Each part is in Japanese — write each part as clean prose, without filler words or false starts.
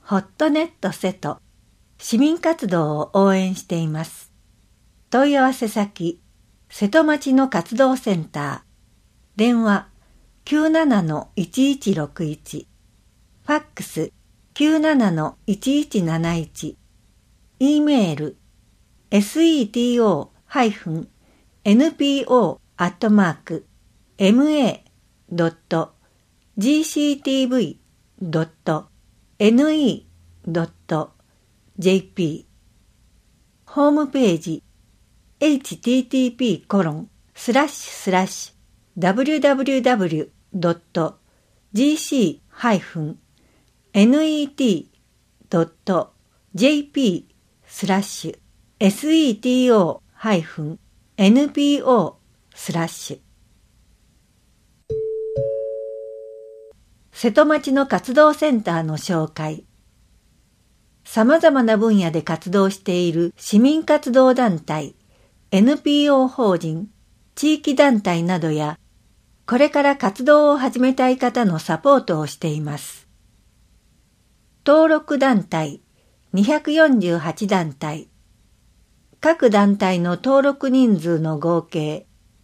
ホットネット瀬戸市民活動を応援しています。問い合わせ先瀬戸町の活動センター、電話 97-1161、ファックス 97-1171、E メール seto-ma.gctv.ne.jp、 ホームページhttp://www.gc-net.jp/seto-npo/ 瀬戸町の活動センターの紹介。さまざまな分野で活動している市民活動団体、NPO 法人、地域団体などや、これから活動を始めたい方のサポートをしています。登録団体248団体、各団体の登録人数の合計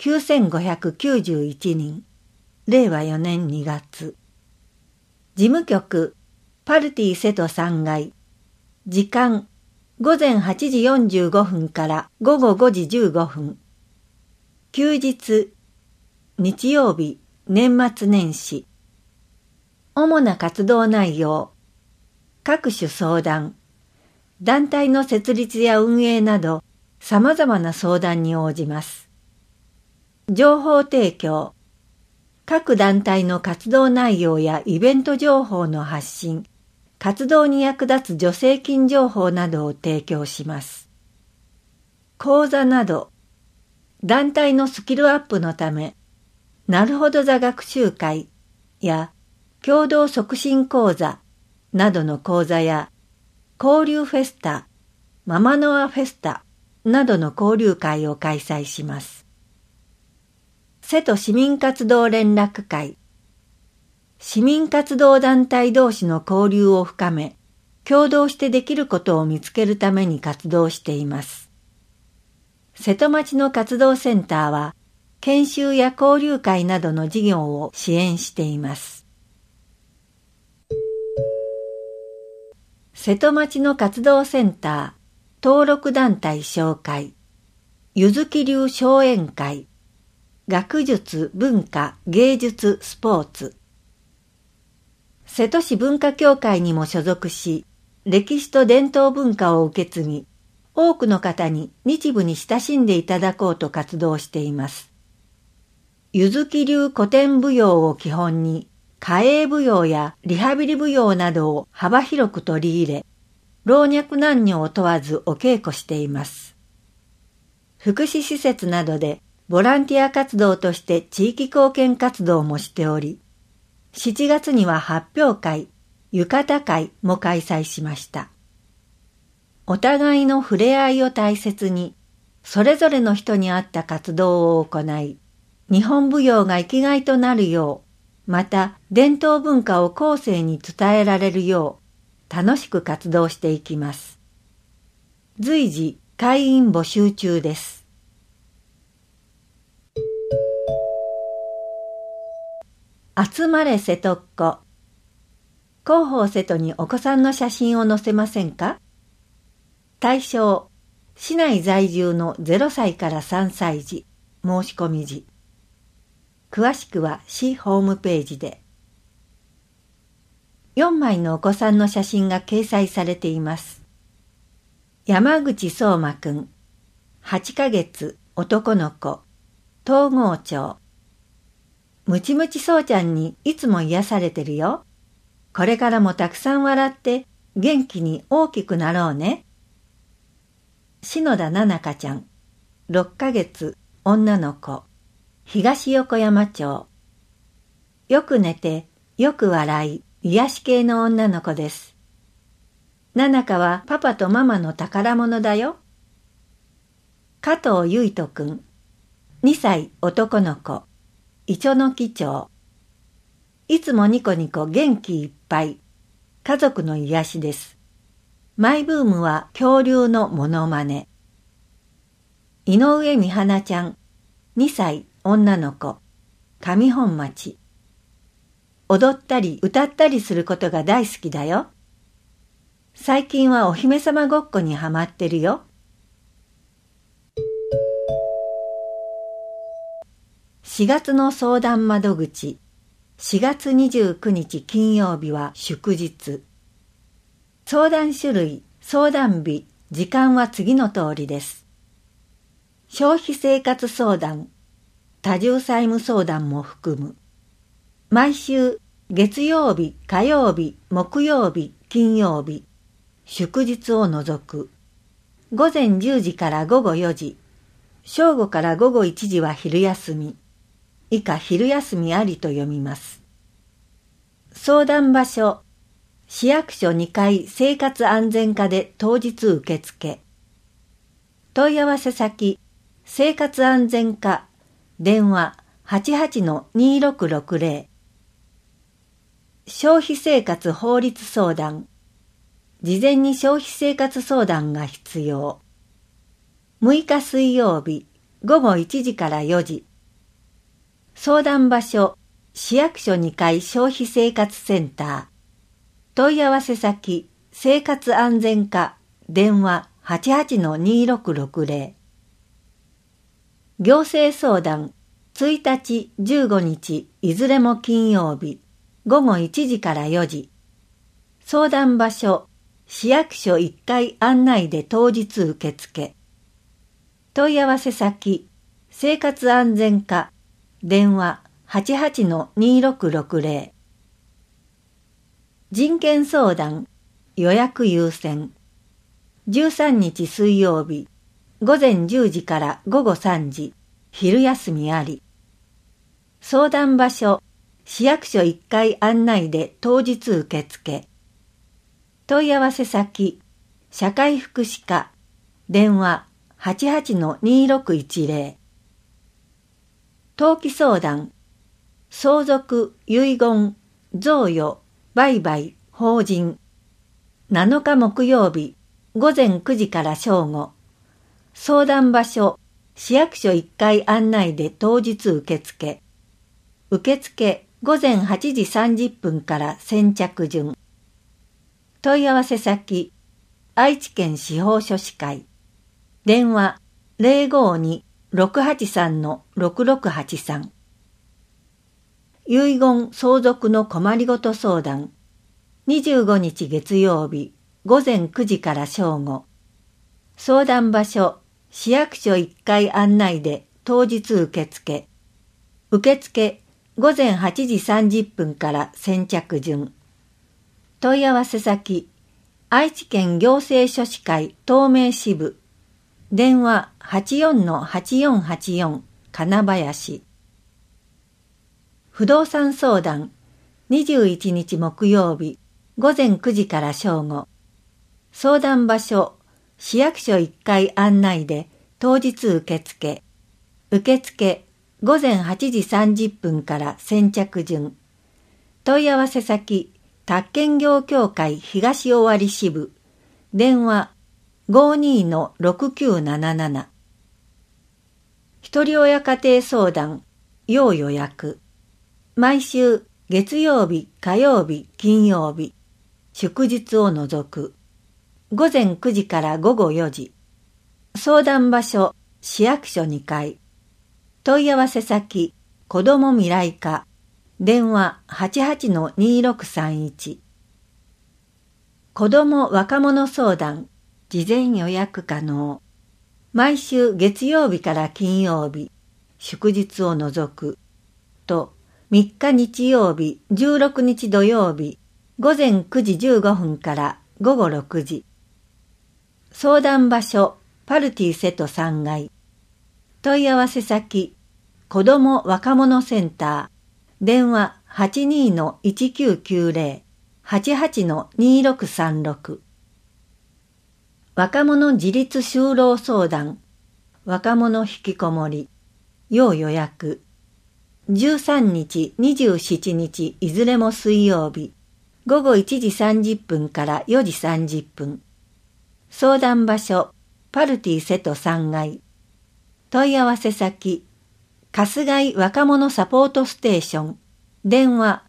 9591人、令和4年2月。事務局パルティ瀬戸3階、時間午前8時45分から午後5時15分。休日、日曜日、年末年始。主な活動内容、各種相談、団体の設立や運営など、様々な相談に応じます。情報提供、各団体の活動内容やイベント情報の発信、活動に役立つ助成金情報などを提供します。講座など、団体のスキルアップのため、なるほど座学習会や共同促進講座などの講座や、交流フェスタ、ママノアフェスタなどの交流会を開催します。瀬戸市民活動連絡会、市民活動団体同士の交流を深め、協働してできることを見つけるために活動しています。瀬戸町の活動センターは、研修や交流会などの事業を支援しています。瀬戸町の活動センター、登録団体紹介、ゆずき流小宴会、学術、文化、芸術、スポーツ。瀬戸市文化協会にも所属し、歴史と伝統文化を受け継ぎ、多くの方に日舞に親しんでいただこうと活動しています。ゆずき流古典舞踊を基本に、歌詠舞踊やリハビリ舞踊などを幅広く取り入れ、老若男女を問わずお稽古しています。福祉施設などでボランティア活動として地域貢献活動もしており、7月には発表会、浴衣会も開催しました。お互いの触れ合いを大切に、それぞれの人に合った活動を行い、日本舞踊が生きがいとなるよう、また伝統文化を後世に伝えられるよう、楽しく活動していきます。随時会員募集中です。集まれ瀬戸っ子。広報瀬戸にお子さんの写真を載せませんか？対象、市内在住の0歳から3歳児、申し込み時。詳しくは市ホームページで。4枚のお子さんの写真が掲載されています。山口相馬くん、8ヶ月、男の子、東郷町。ムチムチそうちゃんにいつも癒されてるよ。これからもたくさん笑って元気に大きくなろうね。篠田菜々香ちゃん、6ヶ月、女の子、東横山町。よく寝て、よく笑い、癒し系の女の子です。菜々香はパパとママの宝物だよ。加藤結人くん、2歳、男の子。イチョノキ町。いつもニコニコ元気いっぱい。 家族の癒しです。マイブームは恐竜のモノマネ。井上美花ちゃん、2歳、女の子、上本町。踊ったり歌ったりすることが大好きだよ。最近はお姫様ごっこにハマってるよ。4月の相談窓口。4月29日金曜日は祝日。相談種類、相談日、時間は次の通りです。消費生活相談、多重債務相談も含む。毎週月曜日、火曜日、木曜日、金曜日、祝日を除く。午前10時から午後4時、正午から午後1時は昼休み。以下昼休みありと読みます。相談場所、市役所2階生活安全課で当日受付。問い合わせ先、生活安全課、電話 88-2660。消費生活法律相談。事前に消費生活相談が必要。6日水曜日、午後1時から4時。相談場所、市役所2階消費生活センター。問い合わせ先、生活安全課、電話 88-2660。行政相談、1日、15日、いずれも金曜日、午後1時から4時。相談場所、市役所1階案内で当日受付。問い合わせ先、生活安全課、電話 88-2660。人権相談、予約優先。13日水曜日、午前10時から午後3時、昼休みあり。相談場所、市役所1階案内で当日受付。問い合わせ先、社会福祉課、電話 88-2610。登記相談、相続、遺言、贈与、売買、法人。7日木曜日、午前9時から正午。相談場所、市役所1階案内で当日受付。受付、午前8時30分から先着順。問い合わせ先、愛知県司法書士会。電話 052-683-6683。遺言相続の困りごと相談。25日月曜日、午前9時から正午。相談場所、市役所1階案内で当日受付。受付、午前8時30分から先着順。問い合わせ先、愛知県行政書士会東名支部。電話 84-8484 金林。不動産相談、21日木曜日、午前9時から正午。相談場所、市役所1階案内で当日受付。受付、午前8時30分から先着順。問い合わせ先、宅建業協会東尾張支部。電話 52-6977。ひとり親家庭相談、要予約。毎週月曜日、火曜日、金曜日。祝日を除く。午前9時から午後4時。相談場所、市役所2階。問い合わせ先、子ども未来課。電話 88-2631。子ども若者相談、事前予約可能。毎週月曜日から金曜日、祝日を除く。と、3日日曜日、16日土曜日、午前9時15分から午後6時。相談場所、パルティ瀬戸3階。問い合わせ先、子ども若者センター。電話 82-1990、88-2636。若者自立就労相談、若者引きこもり、要予約。13日、27日、いずれも水曜日。 午後1時30分から4時30分。相談場所、パルティ瀬戸3階。問い合わせ先、春日井若者サポートステーション。電話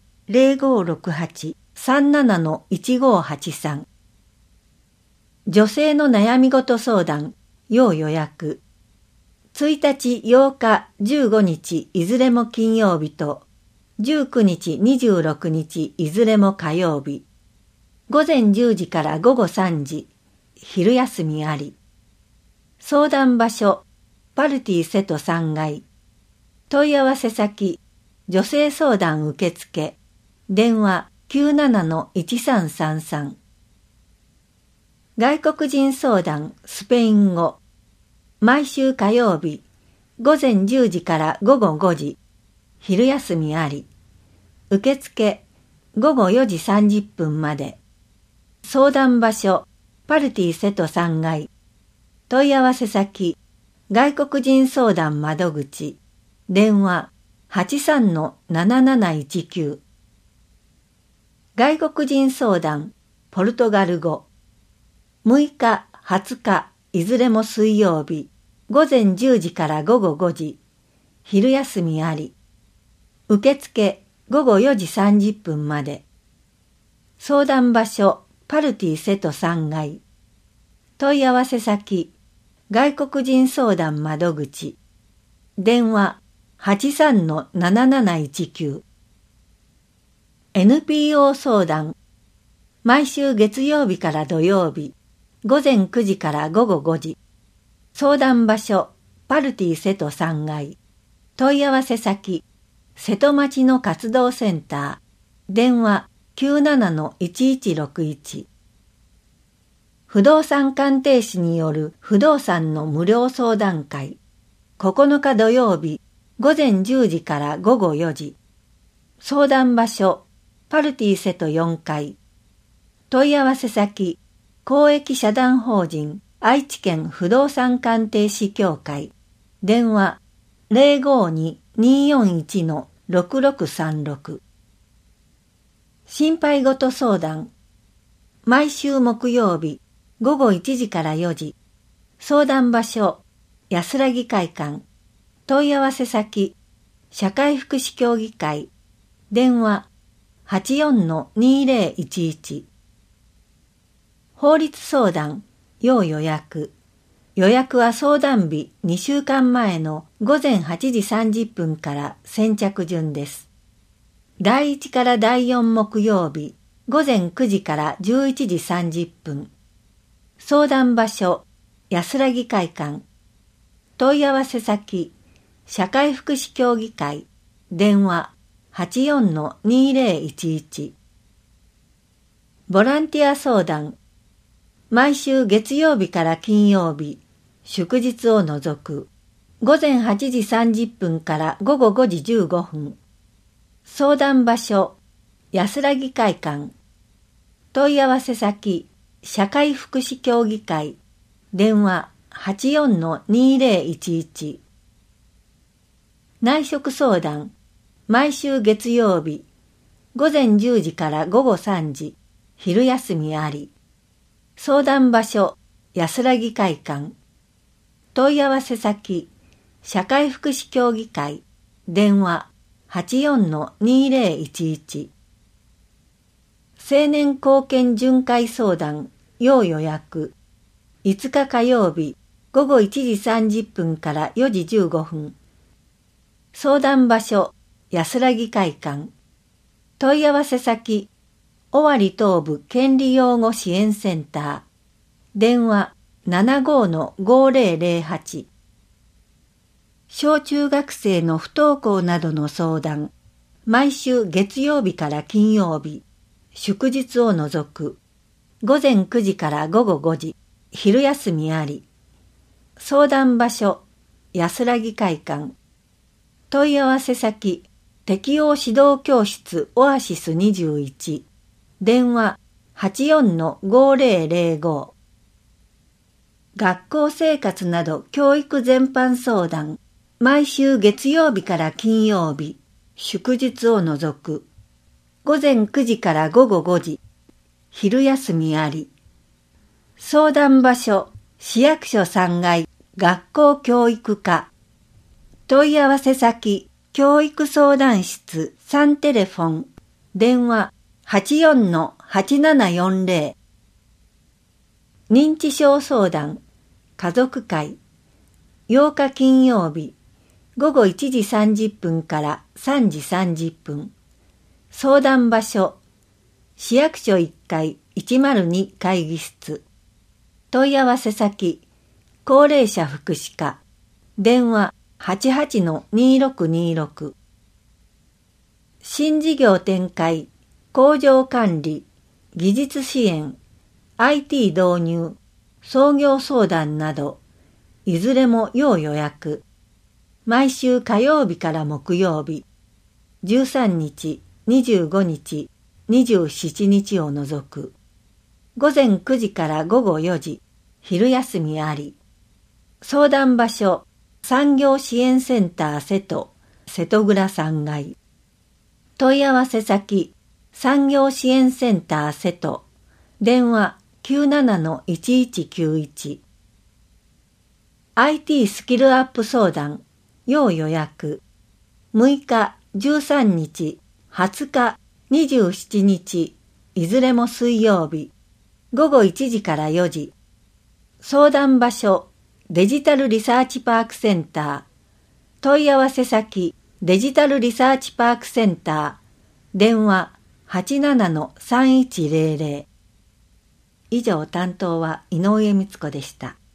0568-37-1583。女性の悩み事相談、要予約。1日、8日、15日いずれも金曜日と、19日、26日いずれも火曜日。午前10時から午後3時、昼休みあり。相談場所、パルティ瀬戸3階。問い合わせ先、女性相談受付。電話97-1333。外国人相談スペイン語。毎週火曜日、午前10時から午後5時。昼休みあり。受付、午後4時30分まで。相談場所、パルティ瀬戸3階。問い合わせ先、外国人相談窓口。電話83-7719。外国人相談、ポルトガル語。6日、20日、いずれも水曜日、午前10時から午後5時。昼休みあり。受付、午後4時30分まで。相談場所、パルティ瀬戸3階。問い合わせ先、外国人相談窓口。電話83-7719。NPO 相談。毎週月曜日から土曜日、午前9時から午後5時。相談場所、パルティ瀬戸3階。問い合わせ先、瀬戸町の活動センター。電話97-1161。不動産鑑定士による不動産の無料相談会。9日土曜日、午前10時から午後4時。相談場所、パルティ瀬戸4階。問い合わせ先、公益社団法人愛知県不動産鑑定士協会。電話052-241-6636。心配事相談。毎週木曜日、午後1時から4時。相談場所、安らぎ会館。問い合わせ先、社会福祉協議会。電話84-2011。法律相談、要予約。予約は相談日2週間前の午前8時30分から先着順です。第1から第4木曜日、午前9時から11時30分。相談場所、安らぎ会館。問い合わせ先、社会福祉協議会。電話84-2011。ボランティア相談。毎週月曜日から金曜日、祝日を除く。午前8時30分から午後5時15分。相談場所、安らぎ会館。問い合わせ先、社会福祉協議会。電話84-2011。内職相談。毎週月曜日、午前10時から午後3時、昼休みあり。相談場所、安らぎ会館。問い合わせ先、社会福祉協議会。電話84-2011。青年貢献巡回相談、要予約。5日火曜日、午後1時30分から4時15分。相談場所、安らぎ会館。問い合わせ先、尾張東部権利擁護支援センター。電話75-5008。小中学生の不登校などの相談。毎週月曜日から金曜日。祝日を除く。午前9時から午後5時。昼休みあり。相談場所、安らぎ会館。問い合わせ先、適応指導教室オアシス21。電話84-5005。学校生活など教育全般相談。毎週月曜日から金曜日。祝日を除く。 午前9時から午後5時、昼休みあり。相談場所、市役所3階、学校教育課。問い合わせ先、教育相談室3テレフォン、電話 84-8740。認知症相談、家族会。8日金曜日、午後1時30分から3時30分。相談場所、市役所1階102会議室。問い合わせ先、高齢者福祉課。電話 88-2626。新事業展開、工場管理、技術支援、IT 導入、創業相談など、いずれも要予約。毎週火曜日から木曜日、13日、25日、27日を除く。午前9時から午後4時、昼休みあり。相談場所、産業支援センター瀬戸、瀬戸倉3階。問い合わせ先、産業支援センター瀬戸、電話 97-1191。IT スキルアップ相談、要予約。6日、13日、20日、27日、いずれも水曜日、午後1時から4時。相談場所、デジタルリサーチパークセンター。問い合わせ先、デジタルリサーチパークセンター。電話 87-3100。以上担当は井上光子でした。